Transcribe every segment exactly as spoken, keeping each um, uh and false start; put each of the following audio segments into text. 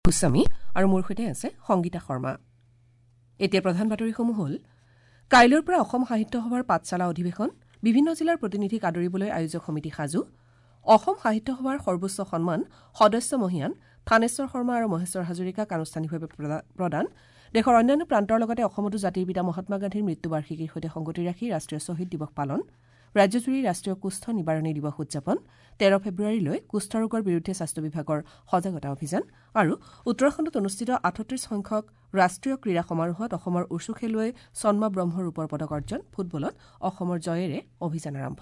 গোস্বামী আৰু মোৰ সৈতে আছে সংগীতা শৰ্মা। এতিয়া প্ৰধান বাতৰিসমূহ হ'ল কাইলৈৰ পৰা অসম সাহিত্য সভাৰ পাঠশালা অধিৱেশন, বিভিন্ন জিলাৰ প্ৰতিনিধিক আদৰিবলৈ আয়োজক সমিতি সাজু, অসম সাহিত্য সভাৰ সৰ্বোচ্চ সন্মান সদস্য মহিয়ান থানেশ্বৰ শৰ্মা আৰু মহেশ্বৰ হাজৰিকাক আনুষ্ঠানিকভাৱে প্ৰদান, দেশৰ অন্যান্য প্ৰান্তৰ লগতে অসমতো জাতিৰ পিতা মহাত্মা গান্ধীৰ মৃত্যুবাৰ্ষিকীৰ সৈতে সংগতি ৰাখি ৰাষ্ট্ৰীয় শ্বহীদ দিৱস পালন, ৰাজ্যজুৰি ৰাষ্ট্ৰীয় কুষ্ঠ নিবাৰণী দিৱস উদযাপন, তেৰ ফেব্ৰুৱাৰীলৈ কুষ্ঠ ৰোগৰ বিৰুদ্ধে স্বাস্থ্য বিভাগৰ সজাগতা অভিযান আৰু উত্তৰাখণ্ডত অনুষ্ঠিত আঠত্ৰিশ সংখ্যক ৰাষ্ট্ৰীয় ক্ৰীড়া সমাৰোহত অসমৰ উষু খেলুৱৈ চন্মা ব্ৰহ্মৰ ৰূপৰ পদক অৰ্জন, ফুটবলত অসমৰ জয়েৰে অভিযান আৰম্ভ।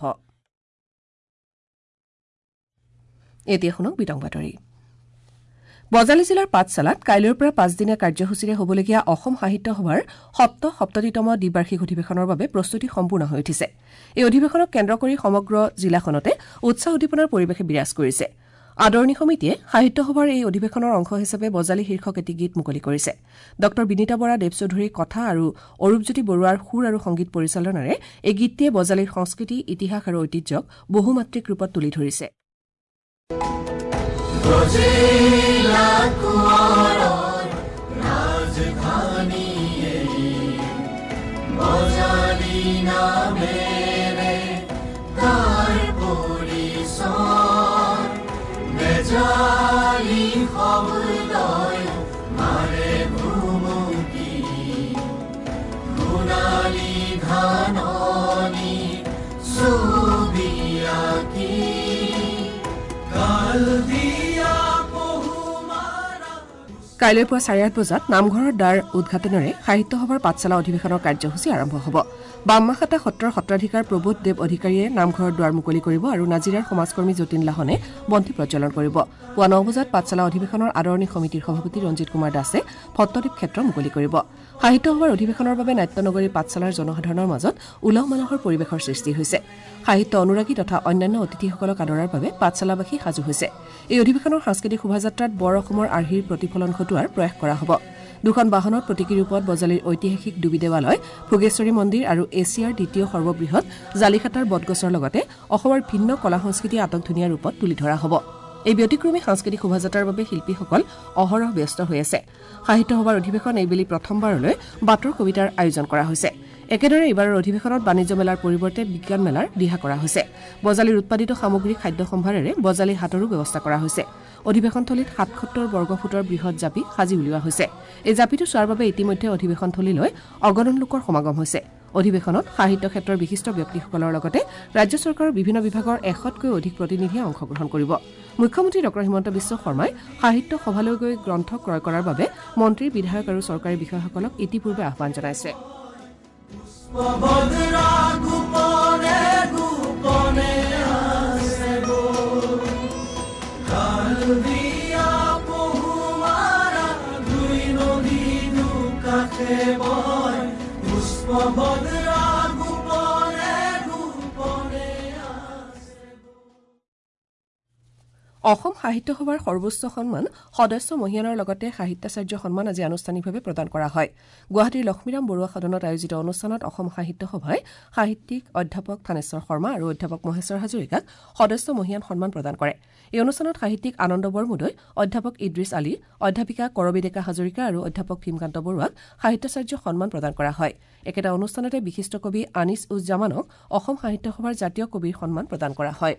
এতিয়া শুনক বিতং বাতৰি। বজালী জিলাৰ পাঠশালাত কাইলৈৰ পৰা পাঁচদিনীয়া কাৰ্যসূচীৰে হ'বলগীয়া অসম সাহিত্য সভাৰ সপ্ত সপ্ততিতম দ্বিবাৰ্ষিক অধিৱেশনৰ বাবে প্ৰস্তুতি সম্পূৰ্ণ হৈ উঠিছে। এই অধিৱেশনক কেন্দ্ৰ কৰি সমগ্ৰ জিলাখনতে উৎসাহ উদ্দীপনাৰ পৰিৱেশে বিৰাজ কৰিছে। আদৰণি সমিতিয়ে সাহিত্য সভাৰ এই অধিৱেশনৰ অংশ হিচাপে বজালী শীৰ্ষক এটি গীত মুকলি কৰিছে। ড বিনীতা বৰা দেৱচৌধুৰীৰ কথা আৰু অৰূপজ্যোতি বৰুৱাৰ সুৰ আৰু সংগীত পৰিচালনাৰে এই গীতটিয়ে বজালীৰ সংস্কৃতি, ইতিহাস আৰু ঐতিহ্যক বহুমাত্ৰিক ৰূপত তুলি ধৰিছে। কাইলৈৰ পুৱা চাৰে আঠ বজাত নামঘৰৰ দ্বাৰ উদ্ঘাটনেৰে সাহিত্য সভাৰ পাঠশালা অধিৱেশনৰ কাৰ্যসূচী আৰম্ভ হ'ব। বাম্মাখাতা সত্ৰৰ সত্ৰাধিকাৰ প্ৰবোধ দেৱ অধিকাৰীয়ে নামঘৰৰ দ্বাৰ মুকলি কৰিব আৰু নাজিৰাৰ সমাজকৰ্মী যতীন লাহনে বন্তি প্ৰজ্বলন কৰিব। পুৱা ন বজাত পাঠশালা অধিৱেশনৰ আদৰণি সমিতিৰ সভাপতি ৰঞ্জিত কুমাৰ দাসে ভট্টদ্বীপ ক্ষেত্ৰ মুকলি কৰিব। সাহিত্য সভাৰ অধিৱেশনৰ বাবে নাট্যনগৰী পাঠশালাৰ জনসাধাৰণৰ মাজত উলহ মালহৰ পৰিৱেশৰ সৃষ্টি হৈছে। সাহিত্য অনুৰাগী তথা অন্যান্য অতিথিসকলক আদৰাৰ বাবে পাঠশালাবাসী সাজু হৈছে। এই অধিৱেশনৰ সাংস্কৃতিক শোভাযাত্ৰাত বৰ অসমৰ আৰ্হিৰ প্ৰতিফলন ঘটোৱাৰ প্ৰয়াস কৰা হ'ব। দুখন বাহনত প্ৰতীকী ৰূপত বজালীৰ ঐতিহাসিক ডুবি দেৱালয়, ভোগেশ্বৰী মন্দিৰ আৰু এছিয়াৰ দ্বিতীয় সৰ্ববৃহৎ জালিখাটাৰ বটগছৰ লগতে অসমৰ ভিন্ন কলা সংস্কৃতি আটকধুনীয়া ৰূপত তুলি ধৰা হ'ব। এই ব্যতিক্ৰমী সাংস্কৃতিক শোভাযাত্ৰাৰ বাবে শিল্পীসকল অহৰহ ব্যস্ত হৈ আছে। সাহিত্য সভাৰ অধিৱেশন এইবেলি প্ৰথমবাৰলৈ বাটৰ কবিতাৰ আয়োজন কৰা হৈছে। একেদৰে এইবাৰৰ অধিৱেশনত বাণিজ্য মেলাৰ পৰিৱৰ্তে বিজ্ঞান মেলাৰ দিহা কৰা হৈছে। বজালীৰ উৎপাদিত সামগ্ৰী খাদ্য সম্ভাৰেৰে বজালী হাটৰো ব্যৱস্থা কৰা হৈছে। অধিৱেশনথলীত সাতসত্তৰ বৰ্গফুটৰ বৃহৎ জাপি সাজি উলিওৱা হৈছে। এই জাপিটো চোৱাৰ বাবে ইতিমধ্যে অধিৱেশনথলীলৈ অগণন লোকৰ সমাগম হৈছে। অধিৱেশনত সাহিত্য ক্ষেত্ৰৰ বিশিষ্ট ব্যক্তিসকলৰ লগতে ৰাজ্য চৰকাৰৰ বিভিন্ন বিভাগৰ এশতকৈ অধিক প্ৰতিনিধিয়ে অংশগ্ৰহণ কৰিব। মুখ্যমন্ত্ৰী ড হিমন্ত বিশ্ব শৰ্মাই সাহিত্য সভালৈ গৈ গ্ৰন্থ ক্ৰয় কৰাৰ বাবে মন্ত্ৰী, বিধায়ক আৰু চৰকাৰী বিষয়াসকলক ইতিপূৰ্বে আহ্বান জনাইছে। অসম সাহিত্য সভাৰ সৰ্বোচ্চ সন্মান সদস্য মহিয়ানৰ লগতে সাহিত্যাচাৰ্য সন্মান আজি আনুষ্ঠানিকভাৱে প্ৰদান কৰা হয়। গুৱাহাটীৰ লক্ষ্মীৰাম বৰুৱা সদনত আয়োজিত অনুষ্ঠানত অসম সাহিত্য সভাই সাহিত্যিক অধ্যাপক থানেশ্বৰ শৰ্মা আৰু অধ্যাপক মহেশ্বৰ হাজৰিকাক সদস্য মহিয়ান সন্মান প্ৰদান কৰে। এই অনুষ্ঠানত সাহিত্যিক আনন্দ বৰমুদৈ, অধ্যাপক ইদ্ৰিছ আলী, অধ্যাপিকা কৰবী ডেকা হাজৰিকা আৰু অধ্যাপক ভীমকান্ত বৰুৱাক সাহিত্যাচাৰ্য সন্মান প্ৰদান কৰা হয়। একেটা অনুষ্ঠানতে বিশিষ্ট কবি আনিছ উজ জামানক অসম সাহিত্য সভাৰ জাতীয় কবিৰ সন্মান প্ৰদান কৰা হয়।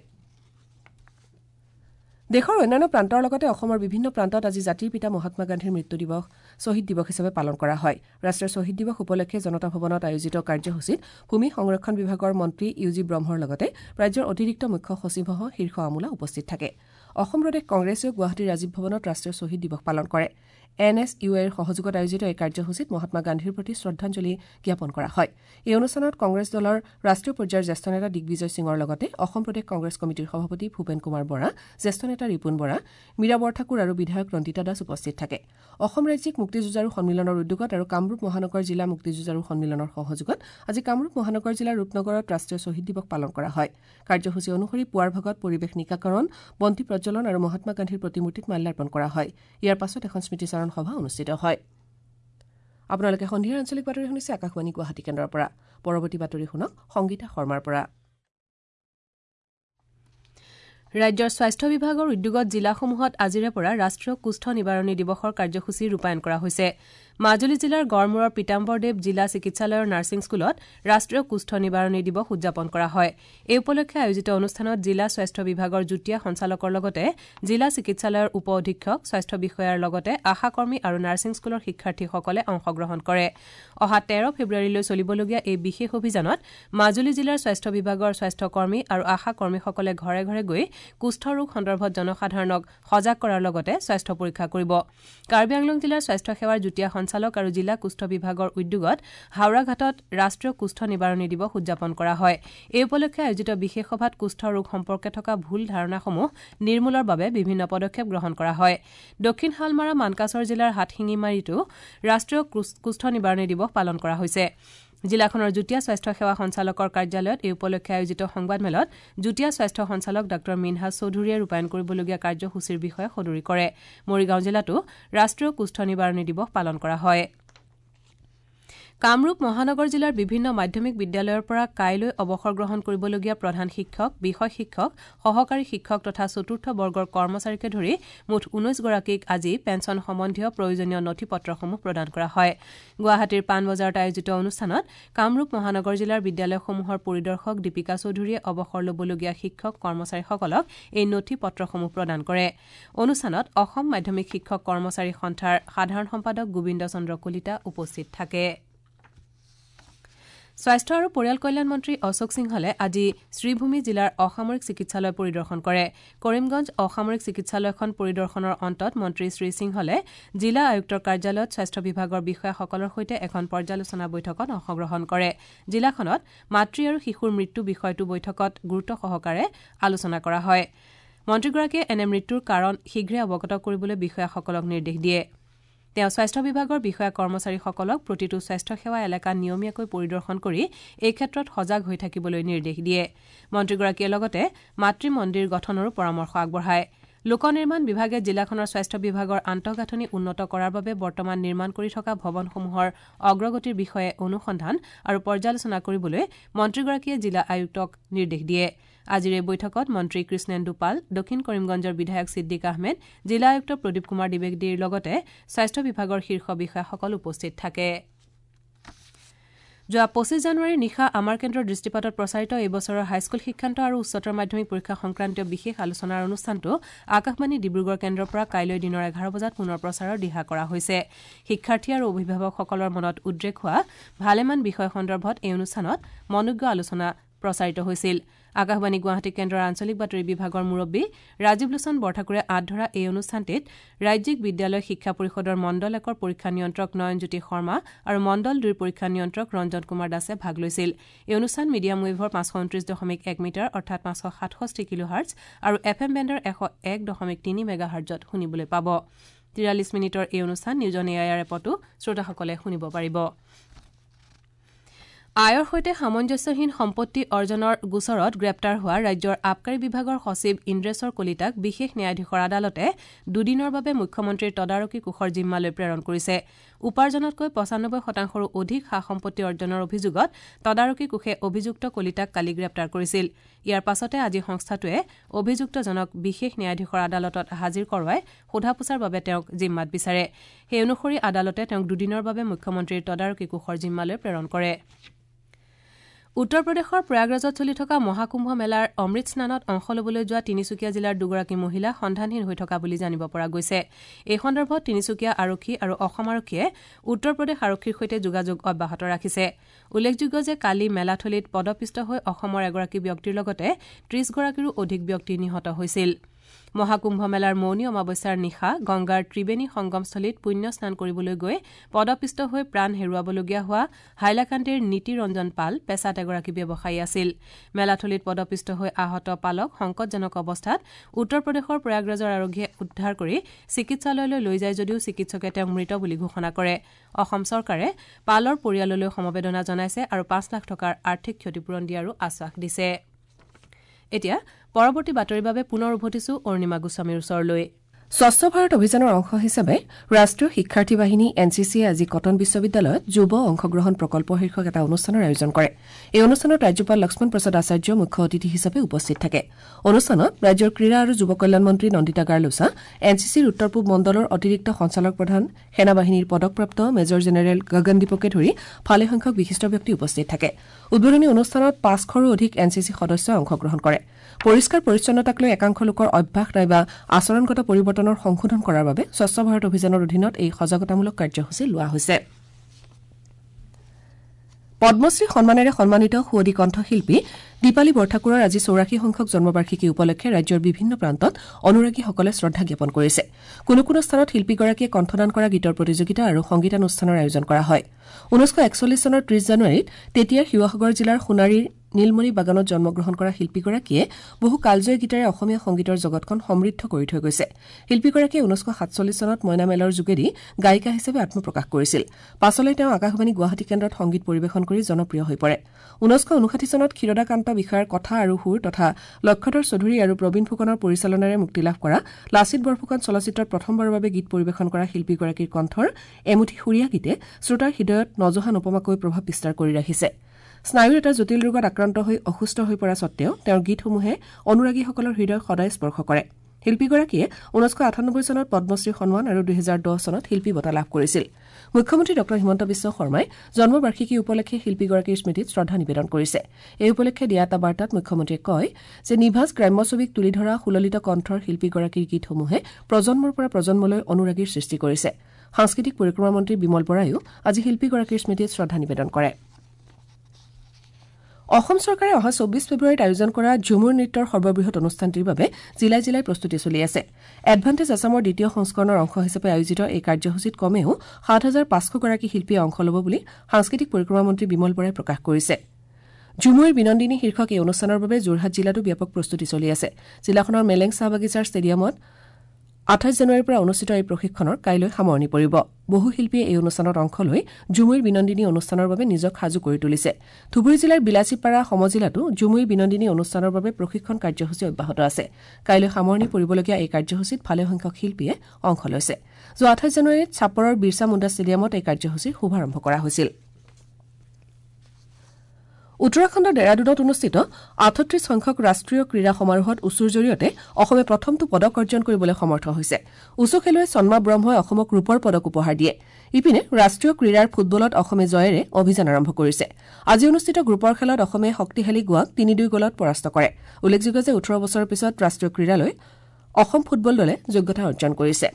দেশৰ অন্যান্য প্ৰান্তৰ লগতে অসমৰ বিভিন্ন প্ৰান্তত আজি জাতিৰ পিতা মহাত্মা গান্ধীৰ মৃত্যু দিৱস শ্বহীদ দিৱস হিচাপে পালন কৰা হয়। ৰাষ্ট্ৰীয় শ্বহীদ দিৱস উপলক্ষে জনতা ভৱনত আয়োজিত কাৰ্যসূচীত ভূমি সংৰক্ষণ বিভাগৰ মন্ত্ৰী ইউ জি ব্ৰহ্মৰ লগতে ৰাজ্যৰ অতিৰিক্ত মুখ্য সচিবসহ শীৰ্ষ আমোলা উপস্থিত থাকে। অসম প্ৰদেশ কংগ্ৰেছেও গুৱাহাটীৰ ৰাজীৱ ভৱনত ৰাষ্ট্ৰীয় শ্বহীদ দিৱস পালন কৰে। এন এছ ইউ এৰ সহযোগত আয়োজিত এই কাৰ্যসূচীত মহাত্মা গান্ধীৰ প্ৰতি শ্ৰদ্ধাঞ্জলি জ্ঞাপন কৰা হয়। এই অনুষ্ঠানত কংগ্ৰেছ দলৰ ৰাষ্ট্ৰীয় পৰ্যায়ৰ জ্যেষ্ঠ নেতা দিগ্বিজয় সিঙৰ লগতে অসম প্ৰদেশ কংগ্ৰেছ কমিটিৰ সভাপতি ভূপেন কুমাৰ বৰা, জ্যেষ্ঠ নেতা ৰিপুণ বৰা, মীৰা বৰঠাকুৰ আৰু বিধায়ক ৰঞ্জিতা দাস উপস্থিত থাকে। অসম ৰাজ্যিক মুক্তিযুঁজাৰু সন্মিলনৰ উদ্যোগত আৰু কামৰূপ মহানগৰ জিলা মুক্তিযুঁজাৰু সন্মিলনৰ সহযোগত আজি কামৰূপ মহানগৰ জিলাৰ ৰূপনগৰত ৰাষ্ট্ৰীয় শ্বহীদ দিৱস পালন কৰা হয়। কাৰ্যসূচী অনুসৰি পুৱাৰ ভাগত পৰিৱেশ নিকাকৰণ, বন্তি প্ৰজ্বলন আৰু মহাত্মা গান্ধীৰ প্ৰতিমূৰ্তিত মাল্যাৰ্পণ কৰা হয়। ইয়াৰ পাছত এখন স্মৃতিচাৰণ সভা অনুষ্ঠিত হয়। আপোনালোকে সন্ধিয়াৰ আঞ্চলিক বাতৰি শুনিছে আকাশবাণী গুৱাহাটী কেন্দ্ৰৰ পৰা। পৰৱৰ্তী বাতৰি শুনক সংগীতা শৰ্মাৰ পৰা। ৰাজ্যৰ স্বাস্থ্য বিভাগৰ উদ্যোগত জিলাসমূহত আজিৰে পৰা ৰাষ্ট্ৰীয় কুষ্ঠ নিবাৰণী দিৱসৰ কাৰ্যসূচী ৰূপায়ণ কৰা হৈছে। মাজুলী জিলাৰ গড়মূৰৰ পীতাম্বৰদেৱ জিলা চিকিৎসালয়ৰ নাৰ্ছিং স্কুলত ৰাষ্ট্ৰীয় কুষ্ঠ নিবাৰণী দিৱস উদযাপন কৰা হয়। এই উপলক্ষে আয়োজিত অনুষ্ঠানত জিলা স্বাস্থ্য বিভাগৰ যুটীয়া সঞ্চালকৰ লগতে জিলা চিকিৎসালয়ৰ উপ অধীক্ষক, স্বাস্থ্য বিষয়াৰ লগতে আশাকৰ্মী আৰু নাৰ্ছিং স্কুলৰ শিক্ষাৰ্থীসকলে অংশগ্ৰহণ কৰে। অহা তেৰ ফেব্ৰুৱাৰীলৈ চলিবলগীয়া এই বিশেষ অভিযানত মাজুলী জিলাৰ স্বাস্থ্য বিভাগৰ স্বাস্থ্যকৰ্মী আৰু আশাকৰ্মীসকলে ঘৰে ঘৰে গৈ কুষ্ঠ ৰোগ সন্দৰ্ভত জনসাধাৰণক সজাগ কৰাৰ লগতে স্বাস্থ্য পৰীক্ষা কৰিব। কাৰ্বি আংলং জিলাৰ স্বাস্থ্য সেৱাৰ যুটীয়া সঞ্চালক আৰু জিলা কুষ্ঠ বিভাগৰ উদ্যোগত হাওৰাঘাটত ৰাষ্ট্ৰীয় কুষ্ঠ নিবাৰণী দিৱস উদযাপন কৰা হয়। এই উপলক্ষে আয়োজিত বিশেষ সভাত কুষ্ঠ ৰোগ সম্পৰ্কে থকা ভুল ধাৰণাসমূহ নিৰ্মূলৰ বাবে বিভিন্ন পদক্ষেপ গ্ৰহণ কৰা হয়। দক্ষিণ শালমাৰা মানকাছৰ জিলাৰ হাটশিঙিমাৰীতো ৰাষ্ট্ৰীয় কুষ্ঠ নিবাৰণী দিৱস পালন কৰা হৈছে। জিলাখনৰ যুটীয়া স্বাস্থ্য সেৱা সঞ্চালকৰ কাৰ্যালয়ত এই উপলক্ষে আয়োজিত সংবাদমেলত যুটীয়া স্বাস্থ্য সঞ্চালক ডাঃ মিনহাজ চৌধুৰীয়ে ৰূপায়ণ কৰিবলগীয়া কাৰ্যসূচীৰ বিষয়ে সদৰি কৰে। মৰিগাঁও জিলাতো ৰাষ্ট্ৰীয় কুষ্ঠ নিবাৰণী দিৱস পালন কৰা হয়। কামৰূপ মহানগৰ জিলাৰ বিভিন্ন মাধ্যমিক বিদ্যালয়ৰ পৰা কাইলৈ অৱসৰ গ্ৰহণ কৰিবলগীয়া প্ৰধান শিক্ষক, বিষয় শিক্ষক, সহকাৰী শিক্ষক তথা চতুৰ্থ বৰ্গৰ কৰ্মচাৰীকে ধৰি মুঠ ঊনৈশ গৰাকীক আজি পেঞ্চন সম্বন্ধীয় প্ৰয়োজনীয় নথি পত্ৰসমূহ প্ৰদান কৰা হয়। গুৱাহাটীৰ পাণবজাৰত আয়োজিত অনুষ্ঠানত কামৰূপ মহানগৰ জিলাৰ বিদ্যালয়সমূহৰ পৰিদৰ্শক দীপিকা চৌধুৰীয়ে অৱসৰ ল'বলগীয়া শিক্ষক কৰ্মচাৰীসকলক এই নথি পত্ৰসমূহ প্ৰদান কৰে। অনুষ্ঠানত অসম মাধ্যমিক শিক্ষক কৰ্মচাৰী সন্থাৰ সাধাৰণ সম্পাদক গোবিন্দ চন্দ্ৰ কলিতা উপস্থিত থাকে। স্বাস্থ্য আৰু পৰিয়াল কল্যাণ মন্ত্ৰী অশোক সিংহলে আজি শ্ৰীভূমি জিলাৰ অসামৰিক চিকিৎসালয় পৰিদৰ্শন কৰে। কৰিমগঞ্জ অসামৰিক চিকিৎসালয়খন পৰিদৰ্শনৰ অন্তত মন্ত্ৰী শ্ৰী সিংহলে জিলা আয়ুক্তৰ কাৰ্যালয়ত স্বাস্থ্য বিভাগৰ বিষয়াসকলৰ সৈতে এখন পৰ্যালোচনা বৈঠকত অংশগ্ৰহণ কৰে। জিলাখনত মাতৃ আৰু শিশুৰ মৃত্যু বিষয়টো বৈঠকত গুৰুত্ব সহকাৰে আলোচনা কৰা হয়। মন্ত্ৰীগৰাকীয়ে এনে মৃত্যুৰ কাৰণ শীঘ্ৰে অৱগত কৰিবলৈ বিষয়াসকলক নিৰ্দেশ দিয়ে। তেওঁ স্বাস্থ্য বিভাগৰ বিষয়া কৰ্মচাৰীসকলক প্ৰতিটো স্বাস্থ্যসেৱা এলেকা নিয়মীয়াকৈ পৰিদৰ্শন কৰি এই ক্ষেত্ৰত সজাগ হৈ থাকিবলৈ নিৰ্দেশ দিয়ে। মন্ত্ৰীগৰাকীয়ে লগতে মাতৃ মন্দিৰ গঠনৰো পৰামৰ্শ আগবঢ়ায়। লোক নিৰ্মাণ বিভাগে জিলাখনৰ স্বাস্থ্য বিভাগৰ আন্তঃগাঁথনি উন্নত কৰাৰ বাবে বৰ্তমান নিৰ্মাণ কৰি থকা ভৱনসমূহৰ অগ্ৰগতিৰ বিষয়ে অনুসন্ধান আৰু পৰ্যালোচনা কৰিবলৈ মন্ত্ৰীগৰাকীয়ে জিলা আয়ুক্তক নিৰ্দেশ দিয়ে। আজিৰ এই বৈঠকত মন্ত্ৰী কৃষ্ণেন্দু পাল, দক্ষিণ কৰিমগঞ্জৰ বিধায়ক ছিদ্দিক আহমেদ, জিলা আয়ুক্ত প্ৰদীপ কুমাৰ দ্বিবেদীৰ লগতে স্বাস্থ্য বিভাগৰ শীৰ্ষ বিষয়াসকল উপস্থিত থাকে। যোৱা পঁচিছ জানুৱাৰীৰ নিশা আমাৰ কেন্দ্ৰৰ দৃষ্টিপাতত প্ৰচাৰিত এই বছৰৰ হাইস্কুল শিক্ষান্ত আৰু উচ্চতৰ মাধ্যমিক পৰীক্ষা সংক্ৰান্তীয় বিশেষ আলোচনাৰ অনুষ্ঠানটো আকাশবাণী ডিব্ৰুগড় কেন্দ্ৰৰ পৰা কাইলৈ দিনৰ এঘাৰ বজাত পুনৰ প্ৰচাৰৰ দিহা কৰা হৈছে। শিক্ষাৰ্থী আৰু অভিভাৱকসকলৰ মনত উদ্ৰেক হোৱা ভালেমান বিষয় সন্দৰ্ভত এই অনুষ্ঠানত মনোজ্ঞ আলোচনা প্ৰচাৰিত হৈছিল। আকাশবাণী গুৱাহাটী কেন্দ্ৰৰ আঞ্চলিক বাতৰি বিভাগৰ মুৰব্বী ৰাজীৱ লোচন বৰঠাকুৰে আঁত ধৰা এই অনুষ্ঠানটিত ৰাজ্যিক বিদ্যালয় শিক্ষা পৰিষদৰ মণ্ডল একৰ পৰীক্ষা নিয়ন্ত্ৰক নয়নজ্যোতি শৰ্মা আৰু মণ্ডল দুইৰ পৰীক্ষা নিয়ন্ত্ৰক ৰঞ্জন কুমাৰ দাসে ভাগ লৈছিল। এই অনুষ্ঠান মিডিয়াম ৱেভৰ পাঁচশ ঊনত্ৰিশ দশমিক এক মিটাৰ অৰ্থাৎ পাঁচশ সাতষষ্ঠি কিলো হাৰ্টছ আৰু এফ এম বেণ্ডৰ এশ এক দশমিক তিনি মেগা হাৰ্টছত শুনিবলৈ পাব। তিৰাল্লিছ মিনিটৰ এই অনুষ্ঠান নিউজন এ আই আৰ এপতো শ্ৰোতাসকলে শুনিব পাৰিব। আয়ৰ সৈতে সামঞ্জস্যহীন সম্পত্তি অৰ্জনৰ গোচৰত গ্ৰেপ্তাৰ হোৱা ৰাজ্যৰ আবকাৰী বিভাগৰ সচিব ইন্দ্ৰেশ্বৰ কলিতাক বিশেষ ন্যায়াধীশৰ আদালতে দুদিনৰ বাবে মুখ্যমন্ত্ৰীৰ তদাৰকী কোষৰ জিম্মালৈ প্ৰেৰণ কৰিছে। উপাৰ্জনতকৈ পঁচানব্বৈ শতাংশৰো অধিক সা সম্পত্তি অৰ্জনৰ অভিযোগত তদাৰকী কোষে অভিযুক্ত কলিতাক কালি গ্ৰেপ্তাৰ কৰিছিল। ইয়াৰ পাছতে আজি সংস্থাটোৱে অভিযুক্তজনক বিশেষ ন্যায়াধীশৰ আদালতত হাজিৰ কৰোৱাই সোধা পোছাৰ বাবে তেওঁক জিম্মাত বিচাৰে। সেই অনুসৰি আদালতে তেওঁক দুদিনৰ বাবে মুখ্যমন্ত্ৰীৰ তদাৰকী কোষৰ জিম্মালৈ প্ৰেৰণ কৰে। উত্তৰ প্ৰদেশৰ প্ৰয়াগৰাজত চলি থকা মহাকুম্ভ মেলাৰ অমৃত স্নানত অংশ ল'বলৈ যোৱা তিনিচুকীয়া জিলাৰ দুগৰাকী মহিলা সন্ধানহীন হৈ থকা বুলি জানিব পৰা গৈছে। এই সন্দৰ্ভত তিনিচুকীয়া আৰক্ষী আৰু অসম আৰক্ষীয়ে উত্তৰ প্ৰদেশ আৰক্ষীৰ সৈতে যোগাযোগ অব্যাহত ৰাখিছে। উল্লেখযোগ্য যে কালি মেলাথলীত পদপিষ্ট হৈ অসমৰ এগৰাকী ব্যক্তিৰ লগতে ত্ৰিশ গৰাকীৰো অধিক ব্যক্তি নিহত হৈছিল। মহাকুম্ভ মেলাৰ মৌনী অমাৱস্যাৰ নিশা গংগাৰ ত্ৰিবেণী সংগমস্থলীত পুণ্য স্নান কৰিবলৈ গৈ পদপিষ্ট হৈ প্ৰাণ হেৰুৱাবলগীয়া হোৱা হাইলাকান্দিৰ নীতি ৰঞ্জন পাল পেছাত এগৰাকী ব্যৱসায়ী আছিল। মেলাথলীত পদপিষ্ট হৈ আহত পালক সংকটজনক অৱস্থাত উত্তৰ প্ৰদেশৰ প্ৰয়াগৰাজৰ আৰক্ষীয়ে উদ্ধাৰ কৰি চিকিৎসালয়লৈ লৈ যায় যদিও চিকিৎসকে তেওঁক মৃত বুলি ঘোষণা কৰে। অসম চৰকাৰে পালৰ পৰিয়াললৈ সমবেদনা জনাইছে আৰু পাঁচ লাখ টকাৰ আৰ্থিক ক্ষতিপূৰণ দিয়াৰো আশ্বাস দিছে। এতিয়া পৰৱৰ্তী বাতৰিৰ বাবে পুনৰ উভতিছো অৰ্ণিমা গোস্বামীৰ ওচৰলৈ। স্বচ্ছ ভাৰত অভিযানৰ অংশ হিচাপে ৰাষ্ট্ৰীয় শিক্ষাৰ্থী বাহিনী এন চি চিয়ে আজি কটন বিশ্ববিদ্যালয়ত যুৱ অংশগ্ৰহণ প্ৰকল্প শীৰ্ষক এটা অনুষ্ঠানৰ আয়োজন কৰে এই অনুষ্ঠানত ৰাজ্যপাল লক্ষ্মণ প্ৰসাদ আচাৰ্য মুখ্য অতিথি হিচাপে উপস্থিত থাকে অনুষ্ঠানত ৰাজ্যৰ ক্ৰীড়া আৰু যুৱ কল্যাণ মন্ত্ৰী নন্দিতা গাৰ্লোচা এন চি চিৰ উত্তৰ পূব মণ্ডলৰ অতিৰিক্ত সঞ্চালক প্ৰধান সেনাবাহিনীৰ পদকপ্ৰাপ্ত মেজৰ জেনেৰেল গগনদীপকে ধৰি ভালেসংখ্যক বিশিষ্ট ব্যক্তি উপস্থিত থাকে উদ্বোধনী অনুষ্ঠানত পাঁচশৰো অধিক এন চি চি সদস্যই অংশগ্ৰহণ কৰে পৰিষ্কাৰ পৰিচ্ছন্নতাক লৈ একাংশ লোকৰ অভ্যাস নাইবা আচৰণগত পৰিৱৰ্তনৰ সংশোধন কৰাৰ বাবে স্বচ্ছ ভাৰত অভিযানৰ অধীনত এই সজাগতামূলক কাৰ্যসূচী লোৱা হৈছে পদ্মশ্ৰী সন্মানেৰে সন্মানিত সুৱদী কণ্ঠশিল্পী দীপালী বৰঠাকুৰৰ আজি চৌৰাশী সংখ্যক জন্মবাৰ্ষিকী উপলক্ষে ৰাজ্যৰ বিভিন্ন প্ৰান্তত অনুৰাগীসকলে শ্ৰদ্ধা জ্ঞাপন কৰিছে কোনো কোনো স্থানত শিল্পীগৰাকীয়ে কণ্ঠদান কৰা গীতৰ প্ৰতিযোগিতা আৰু সংগীতানুষ্ঠানৰ আয়োজন কৰা হয় ঊনৈছশ একচল্লিছ চনৰ ত্ৰিছ জানুৱাৰীত তেতিয়াৰ শিৱসাগৰ জিলাৰ সোণাৰীৰ নীলমণি বাগানত জন্মগ্ৰহণ কৰা শিল্পীগৰাকীয়ে বহু কালজয়ী গীতেৰে অসমীয়া সংগীতৰ জগতখন সমৃদ্ধ কৰি থৈ গৈছে শিল্পীগৰাকীয়ে ঊনৈছশ সাতচল্লিছ চনত মইনা মেলৰ যোগেদি গায়িকা হিচাপে আত্মপ্ৰকাশ কৰিছিল পাছলৈ তেওঁ আকাশবাণী গুৱাহাটী কেন্দ্ৰত সংগীত পৰিৱেশন কৰি জনপ্ৰিয় হৈ পৰে ঊনৈছশ ঊনষাঠি চনত ক্ষীৰদাকান্ত বিষয়াৰ কথা আৰু সুৰ তথা লক্ষধৰ চৌধুৰী আৰু প্ৰবীণ ফুকনৰ পৰিচালনাৰে মুক্তি লাভ কৰা লাচিত বৰফুকন চলচ্চিত্ৰত প্ৰথমবাৰৰ বাবে গীত পৰিৱেশন কৰা শিল্পীগৰাকীৰ কণ্ঠৰ এমুঠি সুৰীয়া গীতে শ্ৰোতাৰ হৃদয়ত নজহা নপমাকৈ প্ৰভাৱ বিস্তাৰ কৰি ৰাখিছে স্নায়ুৰ এটা জটিল ৰোগত আক্ৰান্ত হৈ অসুস্থ হৈ পৰা স্বত্তেও তেওঁৰ গীতসমূহে অনুৰাগীসকলৰ হৃদয় সদায় স্পৰ্শ কৰে শিল্পীগৰাকীয়ে ঊনৈছশ আঠানব্বৈ চনত পদ্মশ্ৰী সন্মান আৰু দুহেজাৰ দহ চনত শিল্পী বঁটা লাভ কৰিছিল মুখ্যমন্ত্ৰী ডঃ হিমন্ত বিশ্ব শৰ্মাই জন্মবাৰ্ষিকী উপলক্ষে শিল্পীগৰাকীৰ স্মৃতিত শ্ৰদ্ধা নিবেদন কৰিছে এই উপলক্ষে দিয়া এটা বাৰ্তাত মুখ্যমন্ত্ৰীয়ে কয় যে নিভাজ গ্ৰাম্য ছবিক তুলি ধৰা সুললিত কণ্ঠৰ শিল্পীগৰাকীৰ গীতসমূহে প্ৰজন্মৰ পৰা প্ৰজন্মলৈ অনুৰাগীৰ সৃষ্টি কৰিছে সাংস্কৃতিক পৰিক্ৰমা মন্ত্ৰী বিমল বৰায়ো আজি শিল্পীগৰাকীৰ স্মৃতিত শ্ৰদ্ধা নিবেদন কৰে অসম চৰকাৰে অহা চৌব্বিছ ফেব্ৰুৱাৰীত আয়োজন কৰা ঝুমুৰ নৃত্যৰ সৰ্ববৃহৎ অনুষ্ঠানটিৰ বাবে জিলাই জিলাই প্ৰস্তুতি চলি আছে এডভান্টেজ আছামৰ দ্বিতীয় সংস্কৰণৰ অংশ হিচাপে আয়োজিত এই কাৰ্যসূচীত কমেও সাত হাজাৰ পাঁচশ গৰাকী শিল্পীয়ে অংশ ল'ব বুলি সাংস্কৃতিক পৰিক্ৰমা মন্ত্ৰী বিমল বৰাই প্ৰকাশ কৰিছে ঝুমুৰ বিনন্দিনী শীৰ্ষক এই অনুষ্ঠানৰ বাবে যোৰহাট জিলাতো ব্যাপক প্ৰস্তুতি চলি আছে জিলাখনৰ মেলেং চাহ বাগিচাৰ ষ্টেডিয়ামত আঠাইছ জানুৱাৰীৰ পৰা অনুষ্ঠিত এই প্ৰশিক্ষণৰ কাইলৈ সামৰণি পৰিব বহু শিল্পীয়ে এই অনুষ্ঠানত অংশ লৈ ঝুমুৰ বিনন্দিনী অনুষ্ঠানৰ বাবে নিজক সাজু কৰি তুলিছে ধুবুৰী জিলাৰ বিলাচীপাৰা সমজিলাতো ঝুমুৰ বিনন্দিনী অনুষ্ঠানৰ বাবে প্ৰশিক্ষণ কাৰ্যসূচী অব্যাহত আছে কাইলৈ সামৰণি পৰিবলগীয়া এই কাৰ্যসূচীত ভালেসংখ্যক শিল্পীয়ে অংশ লৈছে যোৱা আঠাইছ জানুৱাৰীত চাপৰৰ বিৰছা মুণ্ডা ষ্টেডিয়ামত এই কাৰ্যসূচীৰ শুভাৰম্ভ কৰা হৈছিল উত্তৰাখণ্ডৰ ডেৰাডুনত অনুষ্ঠিত আঠত্ৰিছ সংখ্যক ৰাষ্ট্ৰীয় ক্ৰীড়া সমাৰোহত উচুৰ জৰিয়তে অসমে প্ৰথমটো পদক অৰ্জন কৰিবলৈ সমৰ্থ হৈছে উচু খেলুৱৈ চন্মা ব্ৰহ্মই অসমক ৰূপৰ পদক উপহাৰ দিয়ে ইপিনে ৰাষ্ট্ৰীয় ক্ৰীড়াৰ ফুটবলত অসমে জয়েৰে অভিযান আৰম্ভ কৰিছে আজি অনুষ্ঠিত গ্ৰুপৰ খেলত অসমে শক্তিশালী গোৱাক তিনি দুই গলত পৰাস্ত কৰে উল্লেখযোগ্য যে ওঠৰ বছৰৰ পিছত ৰাষ্ট্ৰীয় ক্ৰীড়ালৈ অসম ফুটবল দলে যোগ্যতা অৰ্জন কৰিছে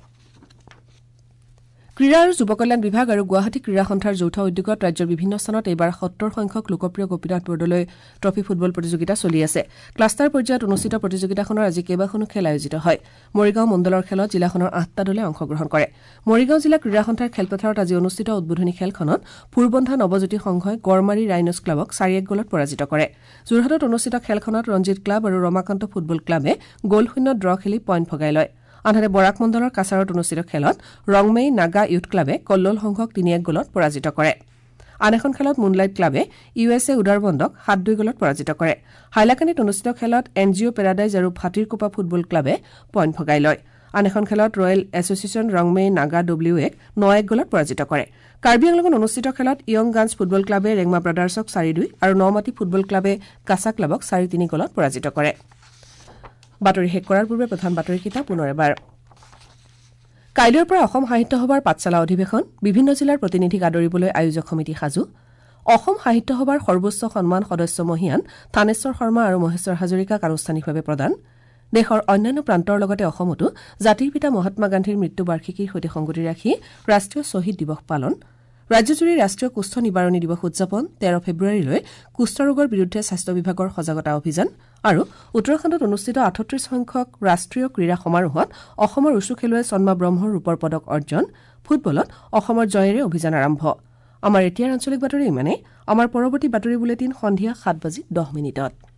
ক্ৰীড়া আৰু যুৱ কল্যাণ বিভাগ আৰু গুৱাহাটী ক্ৰীড়া সন্থাৰ যৌথ উদ্যোগত ৰাজ্যৰ বিভিন্ন স্থানত এইবাৰ সত্তৰ সংখ্যক লোকপ্ৰিয় গোপীনাথ বৰদলৈ ট্ৰফী ফুটবল প্ৰতিযোগিতা চলি আছে ক্লাষ্টাৰ পৰ্যায়ত অনুষ্ঠিত প্ৰতিযোগিতাখনৰ আজি কেইবাখনো খেল আয়োজিত হয় মৰিগাঁও মণ্ডলৰ খেলত জিলাখনৰ আঠটা দলে অংশগ্ৰহণ কৰে মৰিগাঁও জিলা ক্ৰীড়া সন্থাৰ খেলপথাৰত আজি অনুষ্ঠিত উদ্বোধনী খেলখনত ফুৰবন্ধা নৱজ্যোতি সংঘই গড়মাৰী ৰাইনছ ক্লাবক চাৰি এক গলত পৰাজিত কৰে যোৰহাটত অনুষ্ঠিত খেলখনত ৰঞ্জিত ক্লাব আৰু ৰমাকান্ত ফুটবল ক্লাবে গ'লশূন্য ড্ৰ খেলি পইণ্ট ভগাই লয় আনহাতে বৰাক মণ্ডলৰ কাছাৰত অনুষ্ঠিত খেলত ৰংমেই নাগা ইউথ ক্লাবে কল্লোল সংঘক তিনি এক গলত পৰাজিত কৰে আন এখন খেলত মুনলাইট ক্লাবে ইউ এছ এ উদাৰবন্দক সাত দুই গলত পৰাজিত কৰে হাইলাকানিত অনুষ্ঠিত খেলত এন জি অ' পেৰাডাইজ আৰু ভাটিৰকোপা ফুটবল ক্লাবে পইণ্ট ভগাই লয় আন এখন খেলত royal association Rongmei Naga W এক ন এক গলত পৰাজিত কৰে কাৰ্বি আংলঙত অনুষ্ঠিত খেলত ইয়ং গানছ ফুটবল ক্লাবে ৰেংমা ব্ৰাদাৰ্ছক চাৰি দুই আৰু নমাটি ফুটবল ক্লাবে কাছা ক্লাবক চাৰি তিনি গলত পৰাজিত কৰে বাতৰি শেষ কৰাৰ পূৰ্বে প্ৰধান বাতৰিকেইটা পুনৰ এবাৰ কাইলৈৰ পৰা অসম সাহিত্য সভাৰ পাঠশালা অধিৱেশন বিভিন্ন জিলাৰ প্ৰতিনিধিক আদৰিবলৈ আয়োজক সমিতি সাজু অসম সাহিত্য সভাৰ সৰ্বোচ্চ সন্মান সদস্য মহিয়ান থানেশ্বৰ শৰ্মা আৰু মহেশ্বৰ হাজৰিকাক আনুষ্ঠানিকভাৱে প্ৰদান দেশৰ অন্যান্য প্ৰান্তৰ লগতে অসমতো জাতিৰ পিতা মহাত্মা গান্ধীৰ মৃত্যুবাৰ্ষিকীৰ সৈতে সংগতি ৰাখি ৰাষ্ট্ৰীয় শ্বহীদ দিৱস পালন ৰাজ্যজুৰি ৰাষ্ট্ৰীয় কুষ্ঠ নিবাৰণী দিৱস উদযাপন তেৰ ফেব্ৰুৱাৰীলৈ কুষ্ঠ ৰোগৰ বিৰুদ্ধে স্বাস্থ্য বিভাগৰ সজাগতা অভিযান আৰু উত্তৰাখণ্ডত অনুষ্ঠিত আঠত্ৰিছ সংখ্যক ৰাষ্ট্ৰীয় ক্ৰীড়া সমাৰোহত অসমৰ উচু খেলুৱৈ চন্মা ব্ৰহ্মৰ ৰূপৰ পদক অৰ্জন ফুটবলত অসমৰ জয়েৰে অভিযান আৰম্ভ আমাৰ এতিয়াৰ আঞ্চলিক বাতৰি ইমানেই আমাৰ পৰৱৰ্তী বাতৰি বুলেটিন সন্ধিয়া সাত বাজি দহ মিনিটত